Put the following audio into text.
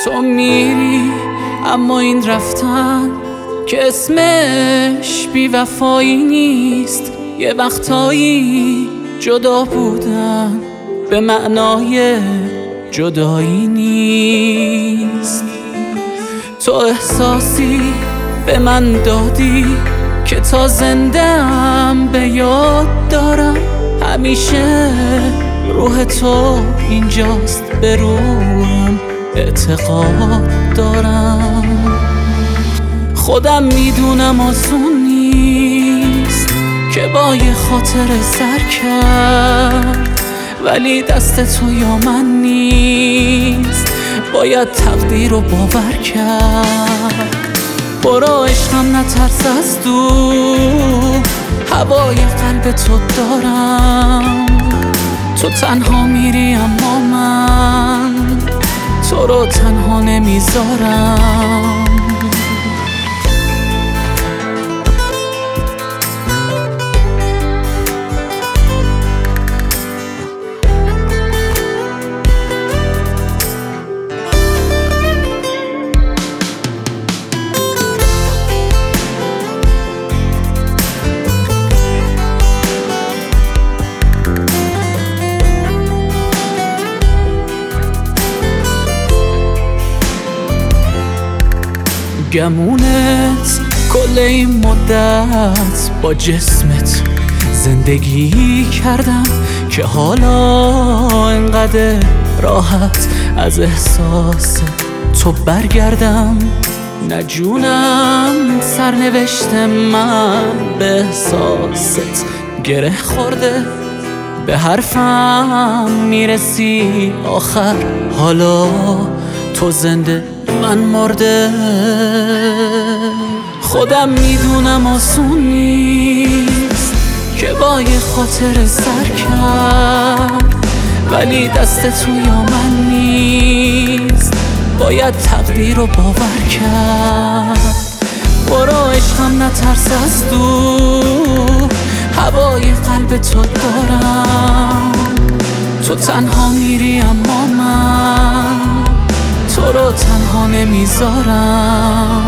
تو میری اما این رفتن که اسمش بی وفایی نیست. یه وقتایی جدا بودن به معنای جدایی نیست. تو احساسی به من دادی که تا زنده‌ام به یاد دارم. همیشه روح تو اینجاست، به روحم اعتقاد دارم. خودم میدونم آسون نیست که با یه خاطر سر کرد، ولی دست تو یا من نیست، باید تقدیر رو باور کرد. برو عشقم نترس از دور، هوای قلب تو دارم. تو تنها میری اما من تو رو تنها نمیذارم. گمونت کل این مدت با جسمت زندگی کردم که حالا انقدر راحت از احساس تو برگردم. نه جونم سرنوشت من به احساست گره خورده، به حرفم میرسی آخر، حالا تو زنده من مرده. خودم میدونم آسون نیست که با یه خاطر سر کرد، ولی دست تو یا من نیست، باید تقدیر رو باور کرد. برو عشقم نترس از دور، هوای قلب تو دارم. تو تنها میری اما من تو رو تنها نمیذارم.